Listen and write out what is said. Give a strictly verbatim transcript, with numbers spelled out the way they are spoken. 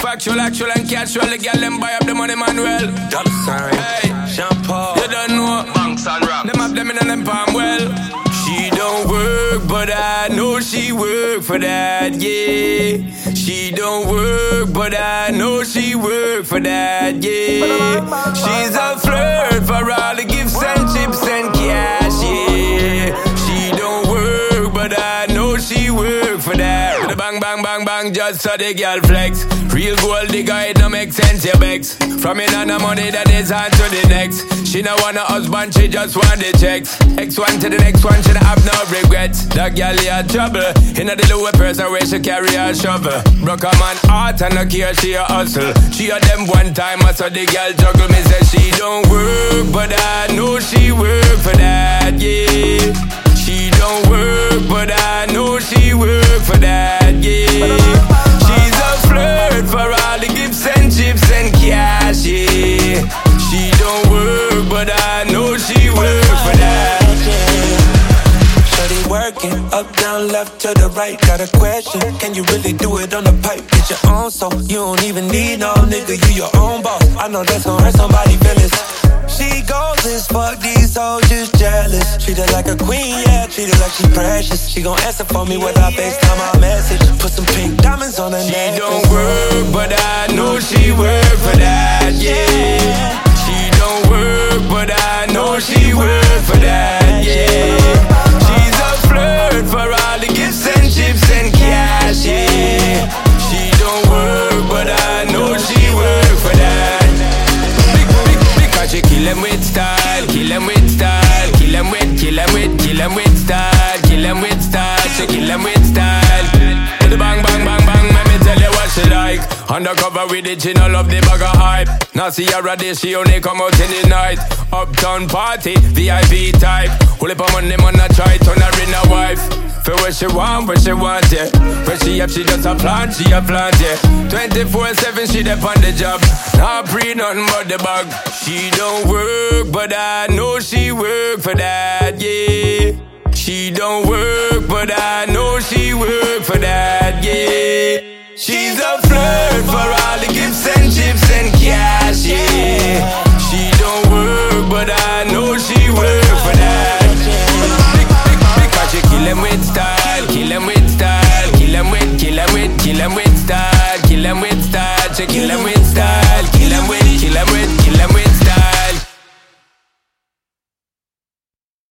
Factual, actual, and casual. The girl them buy up the money, Manuel. Dollar sign, hey, Jean Paul. You don't know. Banks and rocks. Them have them in them palm well. She don't work, but I know she work for that, yeah. She don't work, but I know she work for that, yeah. She's a flirt for all the gifts and chips and cash, yeah. She don't work, but I know she work for that. With a bang, bang, bang, bang, just so the girl flex. Real gold digger, it don't make sense, your bex. From in on the money that is on to the next. She no want a husband, she just want the checks. X one to the next one, she don't have no regrets. That girl had trouble. In a the lower person where she carry a shovel. Broke a man heart and no care, she a hustle. She a them one time, I saw the girl juggle. Me say she don't work, but I know she work for that, yeah. She don't work, but I know she work for that, yeah. She's a flirt for all the gifts and chips and cash, yeah. She don't work, but I know she work for that. Shorty working, up, down, left, to the right. Got a question, can you really do it on the pipe? Get your own soul, you don't even need no nigga, you your own boss. I know that's gonna hurt somebody's feelings. She goes as fuck, these hoes just jealous. Treat her like a queen, yeah, treat her like she precious. She gon' answer for me with her FaceTime or message. Put some pink diamonds on her neck. She don't work, but I know she work for that, yeah. She don't work, but I know she work for that, yeah. She's a flirt for all the gifts and chips and cash, yeah. She don't work, but I know she work for that. She kill him with style, kill him with style, kill him with, kill him with, kill him with style, kill him with style, she kill him with style. With the bang, bang, bang, bang, let me tell you what she like. Undercover with it, she no love the bag of hype. Now see her a day, she only come out in the night. Uptown party, V I P type. Hold up on money, man, I try, turn her in a wife. For what she want, what she want, yeah. When she up, she just a plant, she a plant, yeah. twenty-four seven, she dep on the job. Not pre, nothing but the bag. She don't work, but I know she work for that, yeah. She don't work, but